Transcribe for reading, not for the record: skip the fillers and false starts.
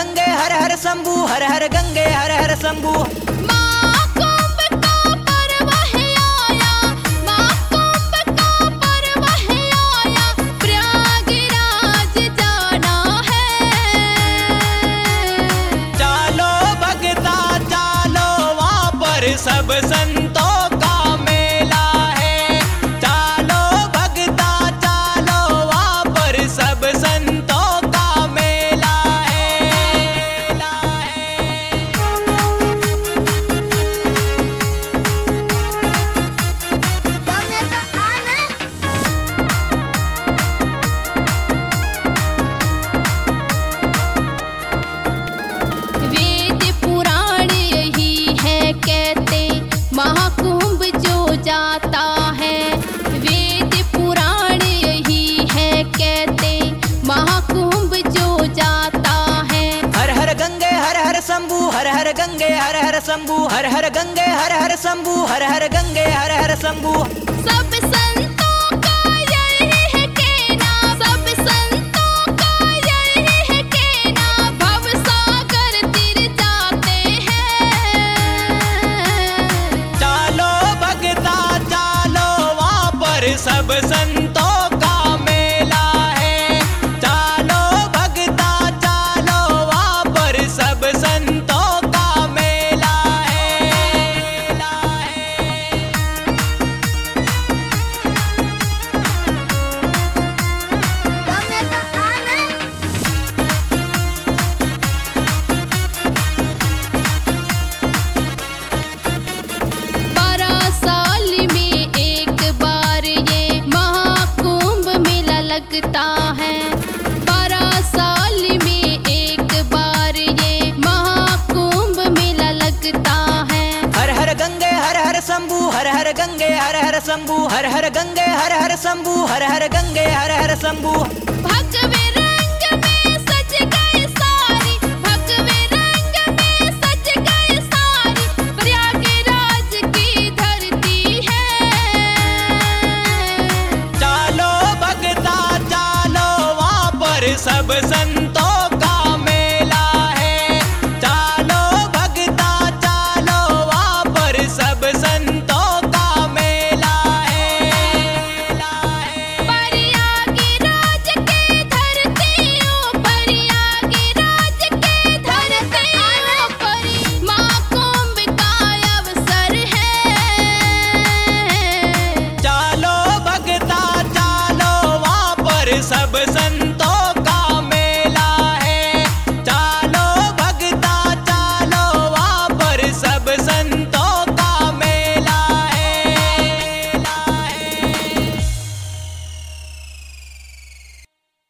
गंगे हर हर शंभू, हर हर गंगे हर हर शंभू। सब संतों का मेला है, चालो भगता चालो वहाँ पर सब संतों का मेला है। वेद पुराण यही है कहते महाकुंभ जो जाता है। वेद पुराण यही है कहते महाकुंभ जो जाता है। हर हर गंगे हर हर शंभू, हर हर गंगे हर हर शंभू, हर हर गंगे हर हर शंभू, हर हर गंगे हर हर शंभू। सब संतों का यही है कहना, सब संतों का यही है कहना, भव सागर तिर जाते हैं। चालो भगता चालो वहाँ पर सब संतों का मेला है, चालो भगता चालो वहाँ पर सब संतों का मेला है। बारह साल में एक बार ये महाकुंभ मेला लगता है। 12 साल में एक बार ये महाकुंभ मेला लगता है। हर हर गंगे हर हर शंभू, हर हर गंगे हर हर शंभू, हर हर गंगे हर हर शंभू, हर हर गंगे हर हर शंभू।